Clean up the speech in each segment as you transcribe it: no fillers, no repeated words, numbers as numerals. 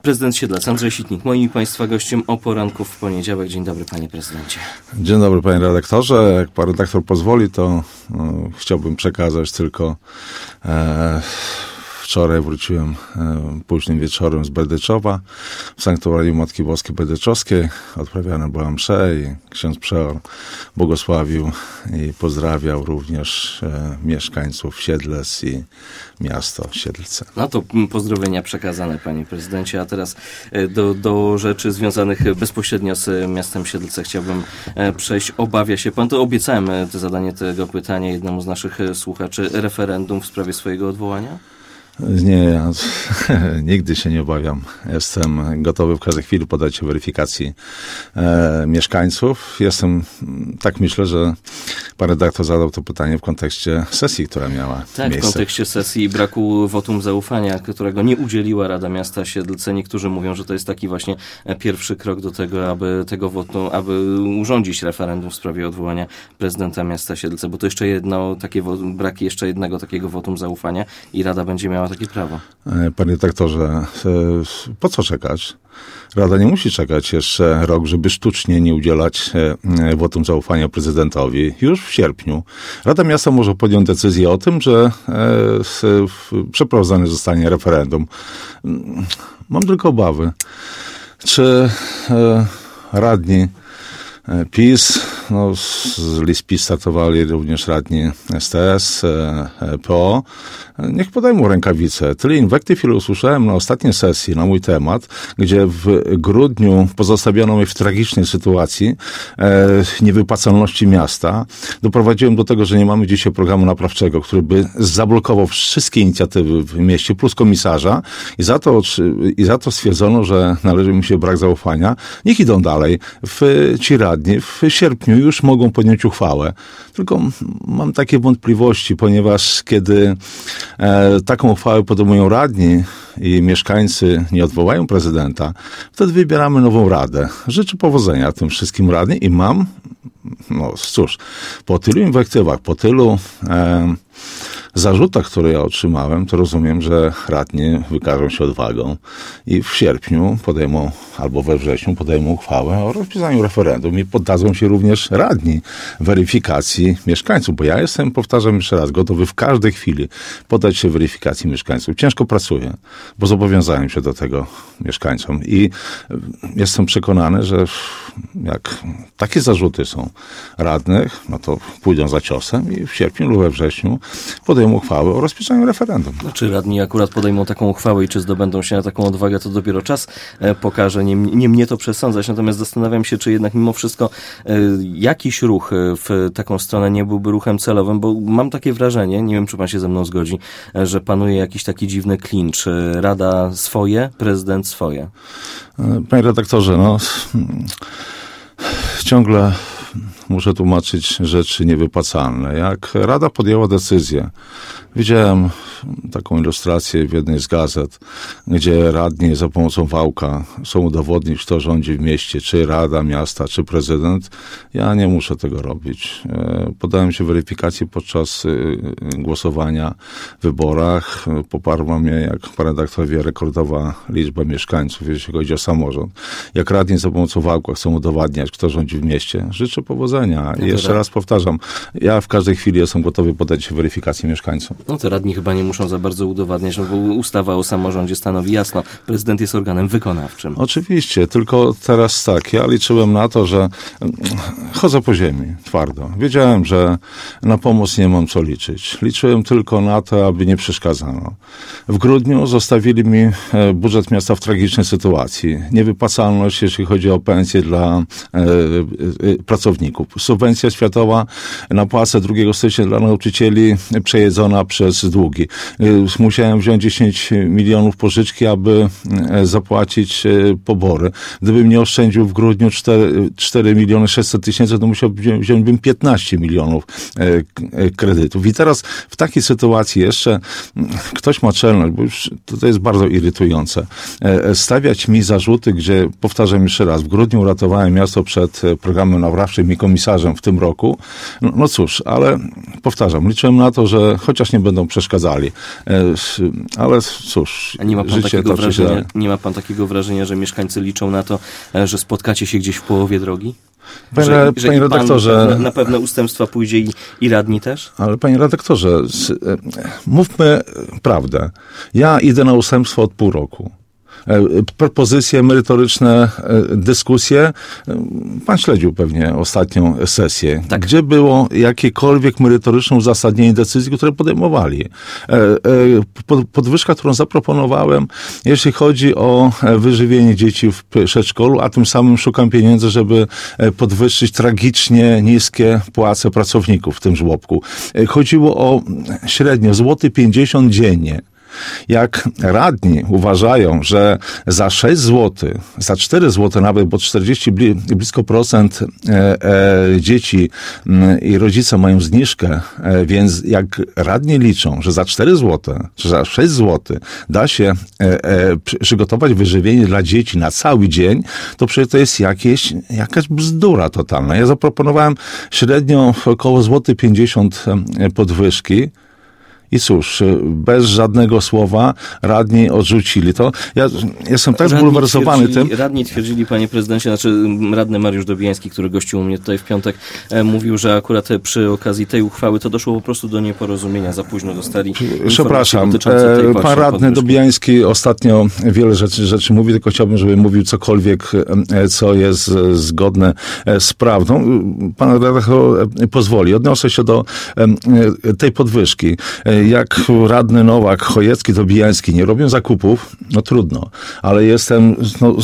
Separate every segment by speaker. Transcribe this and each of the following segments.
Speaker 1: Prezydent Siedlec, Andrzej Sitnik, moim i Państwa gościem o poranku w poniedziałek. Dzień dobry, panie prezydencie.
Speaker 2: Dzień dobry, panie redaktorze. Jak pan redaktor pozwoli, to chciałbym przekazać tylko... Wczoraj wróciłem późnym wieczorem z Berdyczowa, w sanktuarium Matki Boskiej Berdyczowskiej. Odprawiane była msze i ksiądz przeor błogosławił i pozdrawiał również mieszkańców Siedlec i miasto Siedlce.
Speaker 1: No to pozdrowienia przekazane, panie prezydencie. A teraz do rzeczy związanych bezpośrednio z miastem Siedlce chciałbym przejść. Obawia się pan, to obiecałem zadanie tego pytania jednemu z naszych słuchaczy, referendum w sprawie swojego odwołania?
Speaker 2: Nie, ja nigdy się nie obawiam. Jestem gotowy w każdej chwili podać się weryfikacji mieszkańców. Tak myślę, że pan redaktor zadał to pytanie w kontekście sesji, która miała miejsce.
Speaker 1: W kontekście sesji i braku wotum zaufania, którego nie udzieliła Rada Miasta Siedlce. Niektórzy mówią, że to jest taki właśnie pierwszy krok do tego, aby urządzić referendum w sprawie odwołania prezydenta miasta Siedlce, bo to jeszcze brak jeszcze jednego takiego wotum zaufania i Rada będzie miała takie prawo.
Speaker 2: Panie redaktorze, po co czekać? Rada nie musi czekać jeszcze rok, żeby sztucznie nie udzielać wotum zaufania prezydentowi. Już w sierpniu Rada Miasta może podjąć decyzję o tym, że przeprowadzone zostanie referendum. Mam tylko obawy, czy radni PiS, z list PiS startowali również radni STS, PO. Niech podejmą rękawice. Tyle inwektyw, ile usłyszałem na ostatniej sesji na mój temat, gdzie w grudniu pozostawiono mnie w tragicznej sytuacji niewypłacalności miasta. Doprowadziłem do tego, że nie mamy dzisiaj programu naprawczego, który by zablokował wszystkie inicjatywy w mieście, plus komisarza i za to stwierdzono, że należy mi się brak zaufania. Niech idą dalej. Ci radni w sierpniu już mogą podjąć uchwałę. Tylko mam takie wątpliwości, ponieważ kiedy taką uchwałę podejmują radni i mieszkańcy nie odwołają prezydenta, wtedy wybieramy nową radę. Życzę powodzenia tym wszystkim radnym i mam, po tylu inwektywach, po tylu zarzutach, które ja otrzymałem, to rozumiem, że radni wykażą się odwagą i w sierpniu albo we wrześniu podejmą uchwałę o rozpisaniu referendum i poddadzą się również radni weryfikacji mieszkańców, bo ja jestem, powtarzam jeszcze raz, gotowy w każdej chwili poddać się weryfikacji mieszkańców. Ciężko pracuję, bo zobowiązałem się do tego mieszkańcom i jestem przekonany, że jak takie zarzuty są radnych, to pójdą za ciosem i w sierpniu lub we wrześniu podejmą uchwałę o rozpisaniu referendum.
Speaker 1: Czy radni akurat podejmą taką uchwałę i czy zdobędą się na taką odwagę, to dopiero czas pokaże. Nie mnie to przesądzać, natomiast zastanawiam się, czy jednak mimo wszystko jakiś ruch w taką stronę nie byłby ruchem celowym, bo mam takie wrażenie, nie wiem, czy pan się ze mną zgodzi, że panuje jakiś taki dziwny klincz. Rada swoje, prezydent swoje.
Speaker 2: Panie redaktorze, ciągle muszę tłumaczyć rzeczy niewypłacalne. Jak Rada podjęła decyzję, widziałem taką ilustrację w jednej z gazet, gdzie radni za pomocą wałka chcą udowodnić, kto rządzi w mieście, czy Rada Miasta, czy prezydent. Ja nie muszę tego robić. Podałem się weryfikacji podczas głosowania w wyborach. Poparła mnie, jak pan redaktor wie, rekordowa liczba mieszkańców, jeśli chodzi o samorząd. Jak radni za pomocą wałka chcą udowadniać, kto rządzi w mieście, życzę powodzenia. I jeszcze raz powtarzam, ja w każdej chwili jestem gotowy podać się weryfikacji mieszkańcom.
Speaker 1: To radni chyba nie muszą za bardzo udowadniać, bo ustawa o samorządzie stanowi jasno, prezydent jest organem wykonawczym.
Speaker 2: Oczywiście, tylko teraz tak, ja liczyłem na to, że chodzę po ziemi twardo. Wiedziałem, że na pomoc nie mam co liczyć. Liczyłem tylko na to, aby nie przeszkadzano. W grudniu zostawili mi budżet miasta w tragicznej sytuacji. Niewypłacalność, jeśli chodzi o pensje dla pracowników. Subwencja światowa na płacę 2 stycznia dla nauczycieli przejedzona przez długi. Musiałem wziąć 10 milionów pożyczki, aby zapłacić pobory. Gdybym nie oszczędził w grudniu 4 miliony 600 tysięcy, to musiałbym wziąć 15 milionów kredytów. I teraz w takiej sytuacji jeszcze ktoś ma czelność, bo już to jest bardzo irytujące, stawiać mi zarzuty, gdzie, powtarzam jeszcze raz, w grudniu uratowałem miasto przed programem naprawczym i komisarzem w tym roku. No cóż, ale powtarzam, liczyłem na to, że chociaż nie będą przeszkadzali. Ale cóż,
Speaker 1: a nie ma pan takiego wrażenia, że mieszkańcy liczą na to, że spotkacie się gdzieś w połowie drogi? Panie redaktorze, na pewne ustępstwa pójdzie i radni też?
Speaker 2: Ale panie redaktorze, mówmy prawdę. Ja idę na ustępstwo od pół roku. Propozycje merytoryczne, dyskusje. Pan śledził pewnie ostatnią sesję, tak. Gdzie było jakiekolwiek merytoryczne uzasadnienie decyzji, które podejmowali. Podwyżka, którą zaproponowałem, jeśli chodzi o wyżywienie dzieci w przedszkolu, a tym samym szukam pieniędzy, żeby podwyższyć tragicznie niskie płace pracowników w tym żłobku. Chodziło o średnio 1,50 zł dziennie. Jak radni uważają, że za 6 zł, za 4 zł nawet, bo 40 blisko procent dzieci i rodzice mają zniżkę, więc jak radni liczą, że za 4 zł, czy za 6 zł da się przygotować wyżywienie dla dzieci na cały dzień, to przecież to jest jakaś bzdura totalna. Ja zaproponowałem średnio około 1,50 zł podwyżki. I cóż, bez żadnego słowa radni odrzucili to. Ja jestem tak zbulwersowany tym.
Speaker 1: Radni twierdzili, panie prezydencie, radny Mariusz Dobijański, który gościł u mnie tutaj w piątek, mówił, że akurat przy okazji tej uchwały to doszło po prostu do nieporozumienia. Za późno dostali
Speaker 2: przepraszam, pan radny Dobijański ostatnio wiele rzeczy mówi, tylko chciałbym, żeby mówił cokolwiek, co jest zgodne z prawdą. Pan redaktor pozwoli. Odniosę się do tej podwyżki. Jak radny Nowak, Chojecki, Dobijański nie robią zakupów, no trudno, ale jestem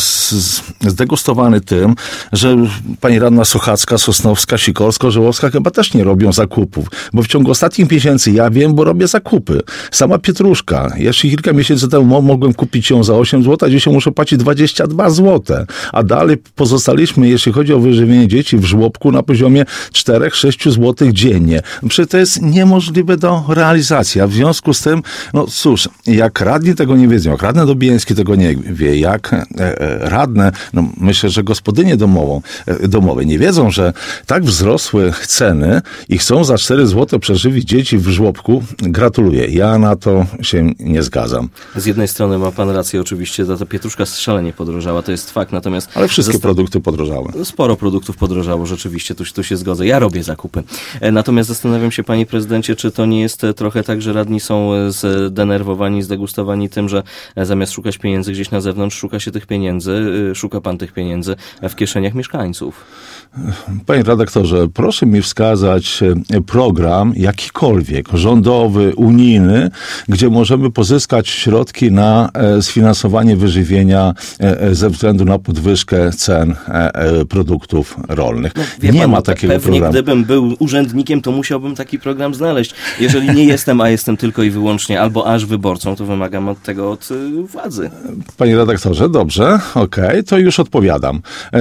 Speaker 2: zdegustowany tym, że pani radna Sochacka, Sosnowska, Sikorska, Żołowska chyba też nie robią zakupów, bo w ciągu ostatnich miesięcy ja wiem, bo robię zakupy. Sama pietruszka, jeszcze kilka miesięcy temu mogłem kupić ją za 8 zł, a dzisiaj muszę płacić 22 zł, a dalej pozostaliśmy, jeśli chodzi o wyżywienie dzieci w żłobku, na poziomie 4-6 zł dziennie. Przecież to jest niemożliwe do realizacji. A w związku z tym, no cóż, jak radni tego nie wiedzą, jak radny Dobijański tego nie wie, jak radne, no myślę, że gospodynie domowe nie wiedzą, że tak wzrosły ceny i chcą za 4 zł przeżywić dzieci w żłobku, gratuluję. Ja na to się nie zgadzam.
Speaker 1: Z jednej strony ma pan rację, oczywiście, ta pietruszka szalenie podrożała, to jest fakt, natomiast...
Speaker 2: Ale wszystkie produkty podrożały.
Speaker 1: Sporo produktów podrożało, rzeczywiście, tu się zgodzę. Ja robię zakupy. Natomiast zastanawiam się, panie prezydencie, czy to nie jest trochę tak, że radni są zdenerwowani, zdegustowani tym, że zamiast szukać pieniędzy gdzieś na zewnątrz, szuka pan tych pieniędzy w kieszeniach mieszkańców.
Speaker 2: Panie redaktorze, proszę mi wskazać program jakikolwiek, rządowy, unijny, gdzie możemy pozyskać środki na sfinansowanie wyżywienia ze względu na podwyżkę cen produktów rolnych.
Speaker 1: No, nie ma takiego programu. Gdybym był urzędnikiem, to musiałbym taki program znaleźć. Jeżeli nie jestem, a jestem tylko i wyłącznie albo aż wyborcą, to wymagam tego od władzy. Panie
Speaker 2: redaktorze, dobrze, okej, to już odpowiadam.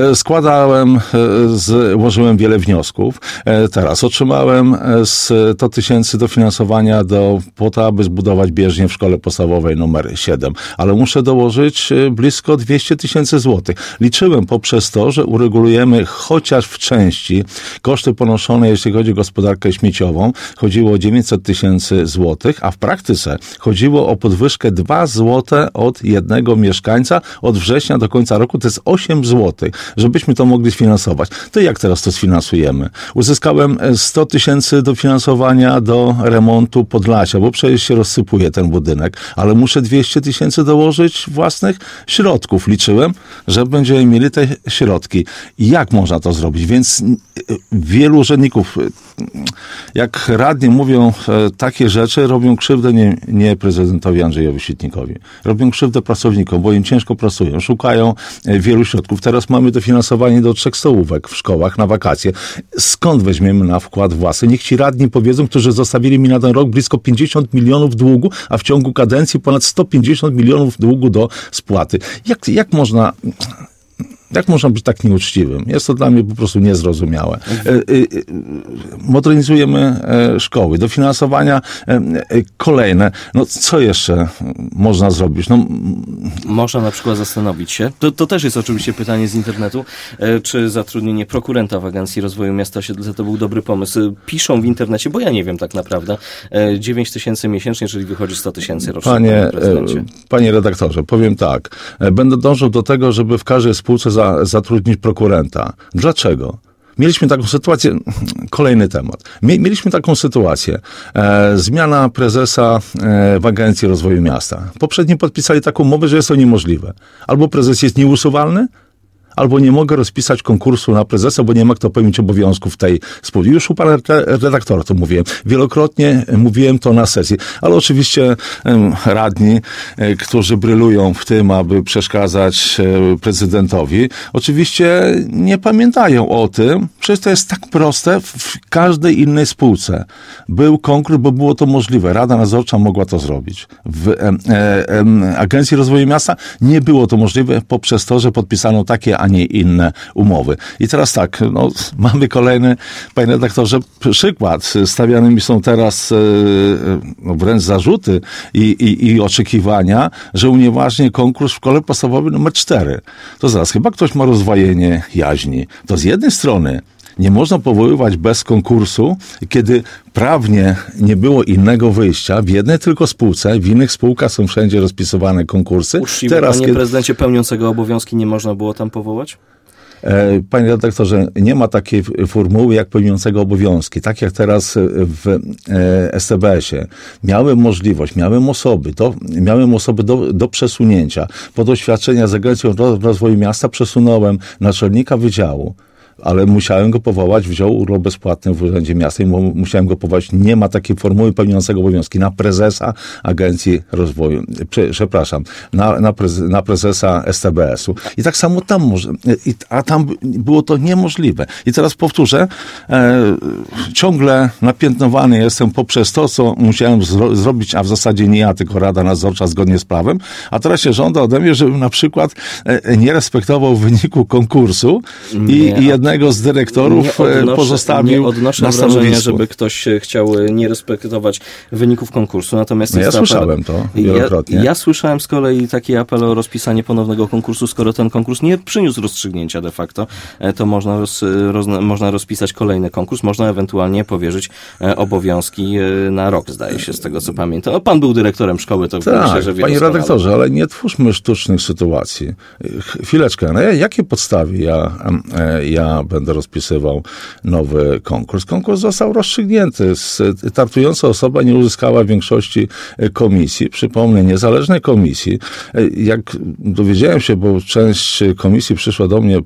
Speaker 2: Złożyłem wiele wniosków. Teraz otrzymałem 100 000 dofinansowania po to, aby zbudować bieżnię w szkole podstawowej numer 7. Ale muszę dołożyć blisko 200 000 złotych. Liczyłem poprzez to, że uregulujemy chociaż w części koszty ponoszone, jeśli chodzi o gospodarkę śmieciową. Chodziło o 900 000 złotych, a w praktyce chodziło o podwyżkę 2 zł od jednego mieszkańca od września do końca roku. To jest 8 zł, żebyśmy to mogli sfinansować. To jak teraz to sfinansujemy? Uzyskałem 100 000 dofinansowania do remontu Podlasia, bo przecież się rozsypuje ten budynek, ale muszę 200 000 dołożyć własnych środków. Liczyłem, że będziemy mieli te środki. Jak można to zrobić? Więc wielu urzędników, jak radni mówią takie rzeczy, robią krzywdę nie prezydentowi Andrzejowi Świetnikowi. Robią krzywdę pracownikom, bo im ciężko pracują, szukają wielu środków. Teraz mamy dofinansowanie do 3 stołówek w szkołach na wakacje. Skąd weźmiemy na wkład własny? Niech ci radni powiedzą, którzy zostawili mi na ten rok blisko 50 milionów długu, a w ciągu kadencji ponad 150 milionów długu do spłaty. Jak można... Jak można być tak nieuczciwym? Jest to dla mnie po prostu niezrozumiałe. Modernizujemy szkoły, dofinansowania kolejne. No co jeszcze można zrobić? No,
Speaker 1: można na przykład zastanowić się, to też jest oczywiście pytanie z internetu, czy zatrudnienie prokurenta w Agencji Rozwoju Miasta Osiedle to był dobry pomysł. Piszą w internecie, bo ja nie wiem tak naprawdę, 9 000 miesięcznie, czyli wychodzi 100 000 rocznie.
Speaker 2: Panie redaktorze, powiem tak. Będę dążył do tego, żeby w każdej spółce zatrudnić prokurenta. Dlaczego? Mieliśmy taką sytuację, kolejny temat. Mieliśmy taką sytuację, zmiana prezesa w Agencji Rozwoju Miasta. Poprzednio podpisali taką umowę, że jest to niemożliwe. Albo prezes jest nieusuwalny, albo nie mogę rozpisać konkursu na prezesa, bo nie ma kto pełnić obowiązków w tej spółce. Już u pana redaktora to mówiłem. Wielokrotnie mówiłem to na sesji. Ale oczywiście radni, którzy brylują w tym, aby przeszkadzać prezydentowi, oczywiście nie pamiętają o tym. Przecież to jest tak proste. W każdej innej spółce był konkurs, bo było to możliwe. Rada Nadzorcza mogła to zrobić. W Agencji Rozwoju Miasta nie było to możliwe poprzez to, że podpisano takie, a nie inne umowy. I teraz tak, no, mamy kolejny, panie redaktorze, przykład. Stawianymi są teraz wręcz zarzuty i oczekiwania, że unieważni konkurs w szkole podstawowej numer 4. To zaraz, chyba ktoś ma rozwojenie jaźni. To z jednej strony nie można powoływać bez konkursu, kiedy prawnie nie było innego wyjścia. W jednej tylko spółce, w innych spółkach są wszędzie rozpisywane konkursy.
Speaker 1: Uczciwie, panie prezydencie, pełniącego obowiązki nie można było tam powołać?
Speaker 2: Panie redaktorze, nie ma takiej formuły jak pełniącego obowiązki. Tak jak teraz w STBS-ie. Miałem osoby do przesunięcia. Po doświadczenia z Agencją Rozwoju Miasta przesunąłem naczelnika wydziału, ale musiałem go powołać, wziął urlop bezpłatny w Urzędzie Miasta i musiałem go powołać. Nie ma takiej formuły pełniącego obowiązki na prezesa Agencji Rozwoju, na prezesa STBS-u. I tak samo tam a tam było to niemożliwe. I teraz powtórzę, ciągle napiętnowany jestem poprzez to, co musiałem zrobić, a w zasadzie nie ja, tylko Rada Nadzorcza zgodnie z prawem, a teraz się żąda ode mnie, żebym na przykład nie respektował wyniku konkursu i jednego z dyrektorów pozostawił na
Speaker 1: wrażenia, żeby ktoś chciał nie respektować wyników konkursu. Natomiast
Speaker 2: ja słyszałem to wielokrotnie.
Speaker 1: Ja słyszałem z kolei taki apel o rozpisanie ponownego konkursu. Skoro ten konkurs nie przyniósł rozstrzygnięcia de facto, to można rozpisać kolejny konkurs. Można ewentualnie powierzyć obowiązki na rok, zdaje się, z tego co pamiętam. Pan był dyrektorem szkoły, to
Speaker 2: tak,
Speaker 1: myślę, że wie
Speaker 2: panie redaktorze, ale nie twórzmy sztucznych sytuacji. Chwileczkę, na jakiej podstawie ja będę rozpisywał nowy konkurs? Konkurs został rozstrzygnięty. Startująca osoba nie uzyskała większości komisji. Przypomnę, niezależnej komisji. Jak dowiedziałem się, bo część komisji przyszła do mnie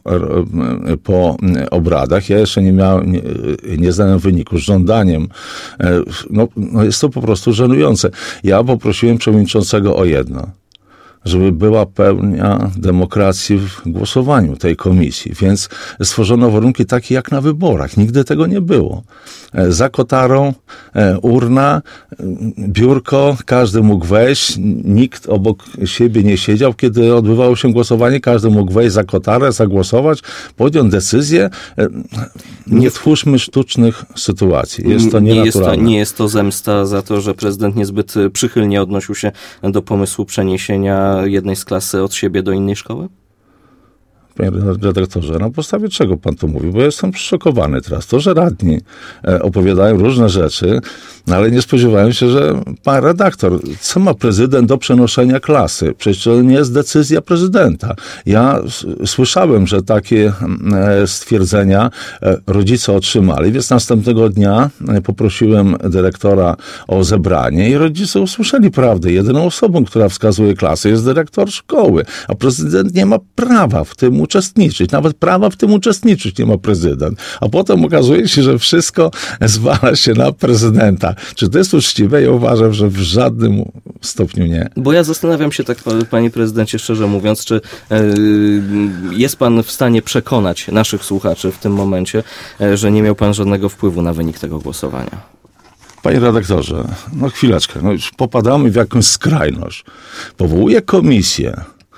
Speaker 2: po obradach, ja jeszcze nie znałem wyniku. Z żądaniem, jest to po prostu żenujące. Ja poprosiłem przewodniczącego o jedno, żeby była pełnia demokracji w głosowaniu tej komisji. Więc stworzono warunki takie jak na wyborach. Nigdy tego nie było. Za kotarą, urna, biurko, każdy mógł wejść, nikt obok siebie nie siedział. Kiedy odbywało się głosowanie, każdy mógł wejść za kotarę, zagłosować, podjąć decyzję. Nie twórzmy sztucznych sytuacji. Jest to nienaturalne.
Speaker 1: Nie jest to zemsta za to, że prezydent niezbyt przychylnie odnosił się do pomysłu przeniesienia jednej z klasy od siebie do innej szkoły?
Speaker 2: Panie redaktorze, na podstawie czego pan to mówi? Bo jestem szokowany teraz. To, że radni opowiadają różne rzeczy, ale nie spodziewałem się, że pan redaktor, co ma prezydent do przenoszenia klasy? Przecież to nie jest decyzja prezydenta. Ja słyszałem, że takie stwierdzenia rodzice otrzymali, więc następnego dnia poprosiłem dyrektora o zebranie i rodzice usłyszeli prawdę. Jedyną osobą, która wskazuje klasę, jest dyrektor szkoły, a prezydent nie ma prawa w tym uczestniczyć. Nawet prawa w tym uczestniczyć nie ma prezydent. A potem okazuje się, że wszystko zwala się na prezydenta. Czy to jest uczciwe? Ja uważam, że w żadnym stopniu nie.
Speaker 1: Bo ja zastanawiam się tak, panie prezydencie, szczerze mówiąc, czy jest pan w stanie przekonać naszych słuchaczy w tym momencie, że nie miał pan żadnego wpływu na wynik tego głosowania?
Speaker 2: Panie redaktorze, chwileczkę. Już popadamy w jakąś skrajność. Powołuję komisję.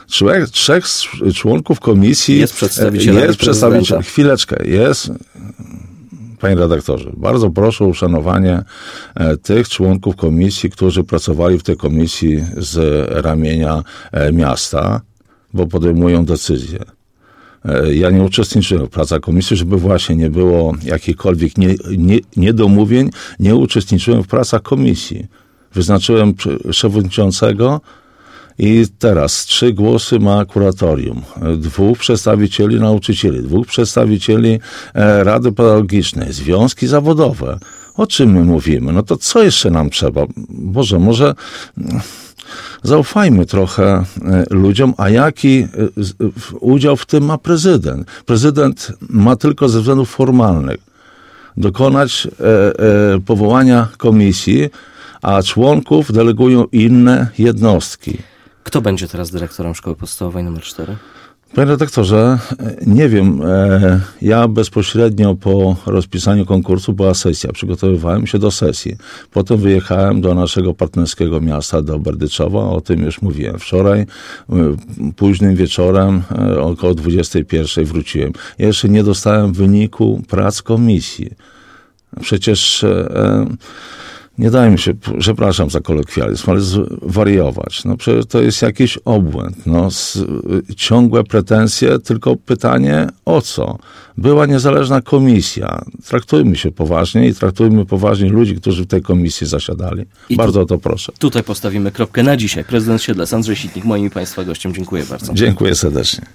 Speaker 2: trzech członków komisji.
Speaker 1: Jest przedstawiciel.
Speaker 2: Chwileczkę, jest. Panie redaktorze, bardzo proszę o uszanowanie tych członków komisji, którzy pracowali w tej komisji z ramienia miasta, bo podejmują decyzje. Ja nie uczestniczyłem w pracach komisji, żeby właśnie nie było jakichkolwiek niedomówień. Nie uczestniczyłem w pracach komisji. Wyznaczyłem przewodniczącego i teraz 3 głosy ma kuratorium, 2 przedstawicieli nauczycieli, 2 przedstawicieli Rady Pedagogicznej, związki zawodowe. O czym my mówimy? No to co jeszcze nam trzeba? Boże, może zaufajmy trochę ludziom, a jaki udział w tym ma prezydent? Prezydent ma tylko ze względów formalnych dokonać powołania komisji, a członków delegują inne jednostki.
Speaker 1: Kto będzie teraz dyrektorem szkoły podstawowej nr 4?
Speaker 2: Panie redaktorze, nie wiem. Ja bezpośrednio po rozpisaniu konkursu była sesja. Przygotowywałem się do sesji. Potem wyjechałem do naszego partnerskiego miasta, do Berdyczowa. O tym już mówiłem wczoraj. Późnym wieczorem, około 21:00 wróciłem. Ja jeszcze nie dostałem wyniku prac komisji. Przecież nie dajmy się, przepraszam za kolokwializm, ale wariować. No przecież to jest jakiś obłęd. No, ciągłe pretensje, tylko pytanie o co? Była niezależna komisja. Traktujmy się poważnie i traktujmy poważnie ludzi, którzy w tej komisji zasiadali. Bardzo o to proszę.
Speaker 1: Tutaj postawimy kropkę na dzisiaj. Prezydent Siedlec, Andrzej Sitnik, moim i Państwa gościem. Dziękuję bardzo.
Speaker 2: Dziękuję serdecznie.